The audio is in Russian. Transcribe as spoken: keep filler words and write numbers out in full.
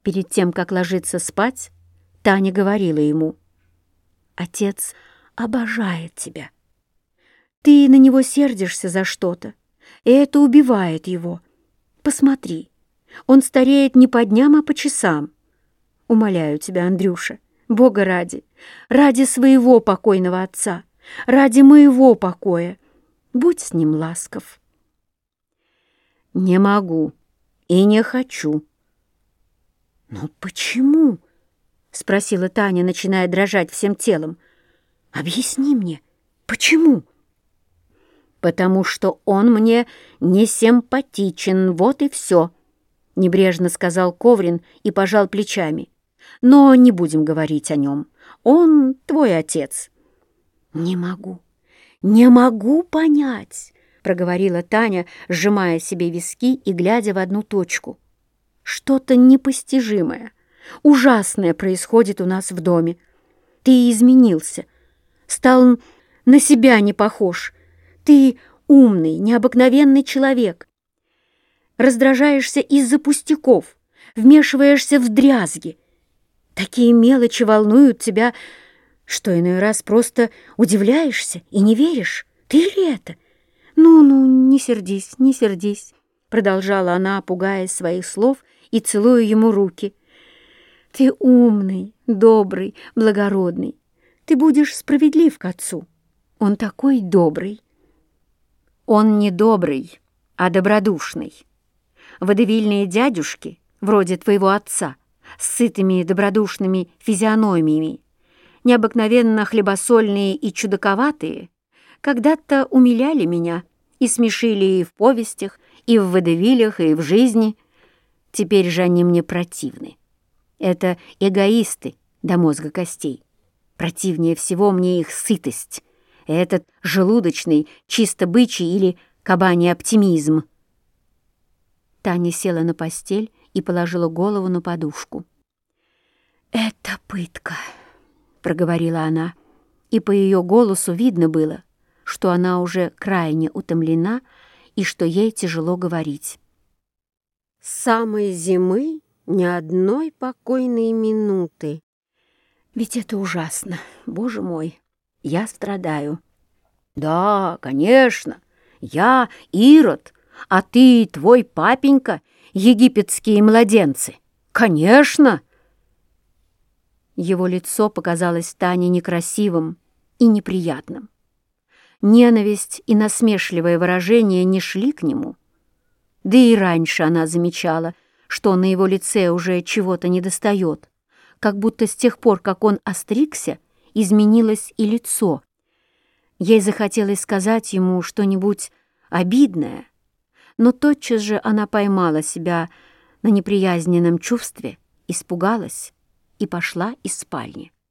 Перед тем, как ложиться спать, Таня говорила ему: «Отец обожает тебя. Ты на него сердишься за что-то, и это убивает его. Посмотри, он стареет не по дням, а по часам. Умоляю тебя, Андрюша, Бога ради, ради своего покойного отца, ради моего покоя, будь с ним ласков». «Не могу и не хочу». «Но почему?» — спросила Таня, начиная дрожать всем телом. «Объясни мне, почему?» «Потому что он мне не симпатичен, вот и все», — небрежно сказал Коврин и пожал плечами. «Но не будем говорить о нем. Он твой отец». «Не могу, не могу понять», — проговорила Таня, сжимая себе виски и глядя в одну точку. «Что-то непостижимое, ужасное происходит у нас в доме. Ты изменился, стал на себя не похож. Ты умный, необыкновенный человек. Раздражаешься из-за пустяков, вмешиваешься в дрязги. Такие мелочи волнуют тебя, что иной раз просто удивляешься и не веришь. Ты ли это? Ну-ну, не сердись, не сердись», — продолжала она, пугаясь своих слов и целуя ему руки. «Ты умный, добрый, благородный. Ты будешь справедлив к отцу. Он такой добрый». «Он не добрый, а добродушный. Водевильные дядюшки, вроде твоего отца, с сытыми добродушными физиономиями, необыкновенно хлебосольные и чудаковатые, когда-то умиляли меня и смешили и в повестях, и в водевилях, и в жизни. Теперь же они мне противны. Это эгоисты до мозга костей. Противнее всего мне их сытость, этот желудочный, чисто бычий или кабаний оптимизм». Таня села на постель и положила голову на подушку. «Это пытка», — проговорила она, и по ее голосу видно было, что она уже крайне утомлена и что ей тяжело говорить. «С самой зимы ни одной покойной минуты. Ведь это ужасно, Боже мой, я страдаю». «Да, конечно, я Ирод, а ты и твой папенька египетские младенцы. Конечно!» Его лицо показалось Тане некрасивым и неприятным. Ненависть и насмешливое выражение не шли к нему. Да и раньше она замечала, что на его лице уже чего-то недостает, как будто с тех пор, как он остригся, изменилось и лицо. Ей захотелось сказать ему что-нибудь обидное, но тотчас же она поймала себя на неприязненном чувстве, испугалась и пошла из спальни.